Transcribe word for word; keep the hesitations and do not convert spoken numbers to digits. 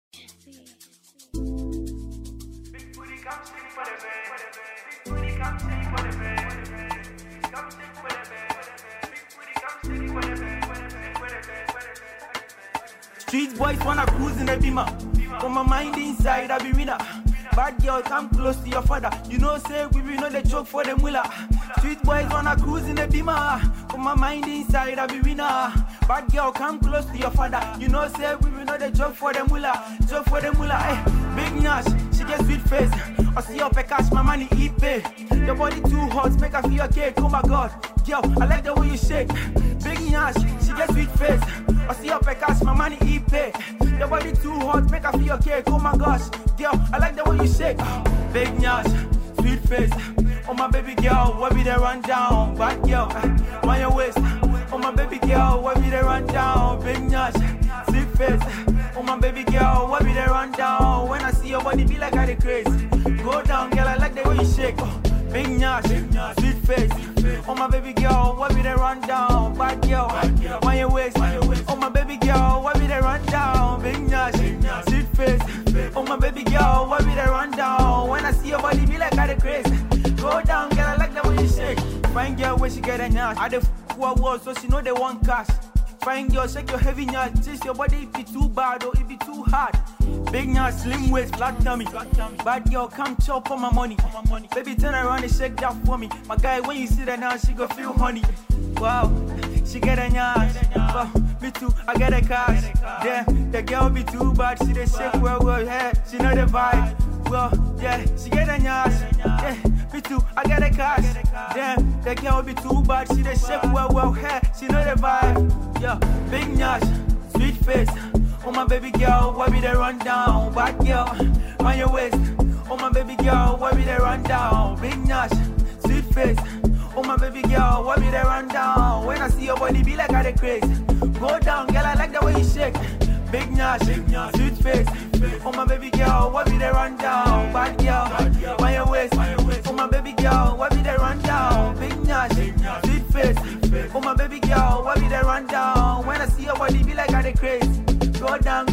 Street boys wanna cruise in the beamer. Put my mind inside, I be winner. Bad girl, come close to your father. You know, say we be know the joke for the mullah. Street boys wanna cruise in the beamer. Put my mind inside, I be winner. Bad girl, come close to your father. You know, say we be know the joke for the mullah. Joke for the mullah, eh. Big Nash, she get sweet face. I see up a cash, my money eat pay. Your body too hot, make her feel a cake. Oh my God, girl, I like the way you shake. Big Nash, she get sweet face. I see up a cash, my money eat pay. Your body too hot, make her feel a cake. Oh my gosh, girl, I like the way you shake. Big Nash, sweet face. Oh my baby girl, why be there run down? Bad girl, on your waist. Oh my baby girl, why be there run down? Big Nash, sweet face. Oh my baby girl, why be there run down? When I see your body, be like I the crazy. Go down, girl, I like the way you shake. Oh, Big Nash, sweet face. Oh my baby girl, why be there run down? Bad girl, on your waist. Oh my baby girl, why be there run down? Big Nash, sweet face. Oh my baby girl, why be there run down? When I see your body, be like I the crazy. Go down, girl, I like the way you shake. Fine girl, where she get a Nash. I the f*** who I was, so she know they want cash. Fine girl, shake your heavy Nash. Chase your body if it too bad or if it too hard. Big Nash, slim waist, flat tummy. Bad girl, come chop on my money. Baby, turn around and shake that for me. My guy, when you see that now, she go feel honey. Wow, she get a Nash. Oh, me too, I get a cash. Damn, the girl be too bad. She dey shake well, well, yeah. She know the vibe. Well, yeah, she get a Nash. Yeah, me too, I get a cash. Damn, the girl be too bad. She dey shake well, well, yeah. She know the vibe. Yeah, Big Nash, sweet face. Oh my baby girl, why be they run down? Bad girl, on your waist. Oh my baby girl, why be they run down? Big Nash, sweet face. Oh my baby girl, why be they run down? When I see your body, be like I the crazy. Go down, girl, I like the way you shake. Big Nash, sweet face. Oh my baby girl, why be they run down? Bad girl, on your waist. Oh my baby girl, why be they run down? Big Nash, sweet face. Oh my baby girl, why be they run down? When I see your body, be like I the crazy. Go down,